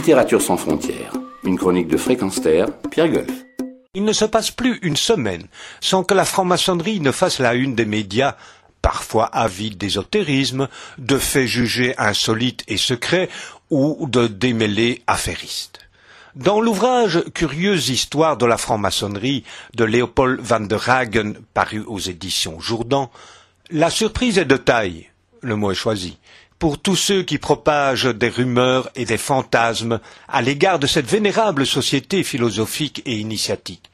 Littérature sans frontières, une chronique de Fréquence Terre, Pierre Golf. Il ne se passe plus une semaine sans que la franc-maçonnerie ne fasse la une des médias, parfois avides d'ésotérisme, de faits jugés insolites et secrets ou de démêlés affairistes. Dans l'ouvrage Curieuse histoire de la franc-maçonnerie de Léopold van der Hagen, paru aux éditions Jourdan, la surprise est de taille, le mot est choisi, pour tous ceux qui propagent des rumeurs et des fantasmes à l'égard de cette vénérable société philosophique et initiatique.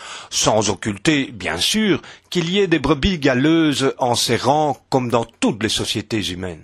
Sans occulter, bien sûr, qu'il y ait des brebis galeuses en ses rangs comme dans toutes les sociétés humaines.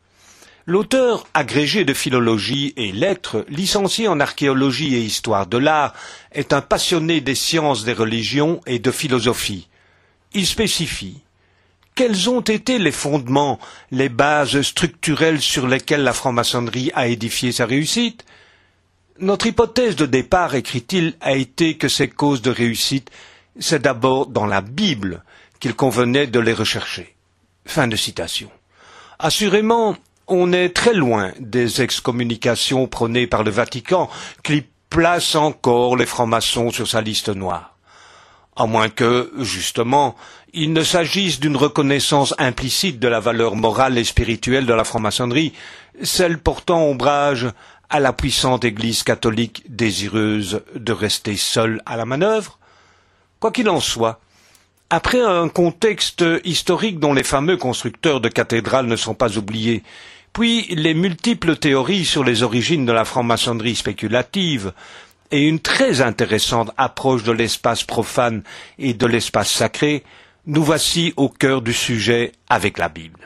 L'auteur, agrégé de philologie et lettres, licencié en archéologie et histoire de l'art, est un passionné des sciences des religions et de philosophie. Il spécifie: quels ont été les fondements, les bases structurelles sur lesquelles la franc-maçonnerie a édifié sa réussite? Notre hypothèse de départ, écrit-il, a été que ces causes de réussite, c'est d'abord dans la Bible qu'il convenait de les rechercher. Fin de citation. Assurément, on est très loin des excommunications prônées par le Vatican qui place encore les francs-maçons sur sa liste noire. À moins que, justement, il ne s'agisse d'une reconnaissance implicite de la valeur morale et spirituelle de la franc-maçonnerie, celle portant ombrage à la puissante Église catholique désireuse de rester seule à la manœuvre. Quoi qu'il en soit, après un contexte historique dont les fameux constructeurs de cathédrales ne sont pas oubliés, puis les multiples théories sur les origines de la franc-maçonnerie spéculative, et une très intéressante approche de l'espace profane et de l'espace sacré, nous voici au cœur du sujet avec la Bible.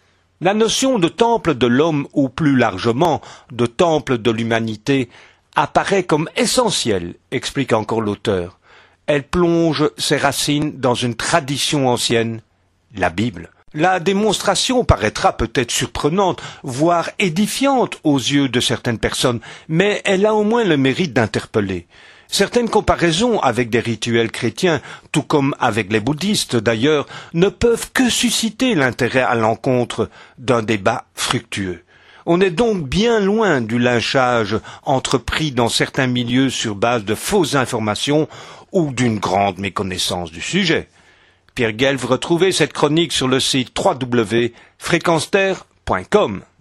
La notion de temple de l'homme, ou plus largement de temple de l'humanité, apparaît comme essentielle, explique encore l'auteur. Elle plonge ses racines dans une tradition ancienne, la Bible. La démonstration paraîtra peut-être surprenante, voire édifiante aux yeux de certaines personnes, mais elle a au moins le mérite d'interpeller. Certaines comparaisons avec des rituels chrétiens, tout comme avec les bouddhistes d'ailleurs, ne peuvent que susciter l'intérêt à l'encontre d'un débat fructueux. On est donc bien loin du lynchage entrepris dans certains milieux sur base de fausses informations ou d'une grande méconnaissance du sujet. Pierre Guelf, retrouvez cette chronique sur le site www.fréquenceterre.com.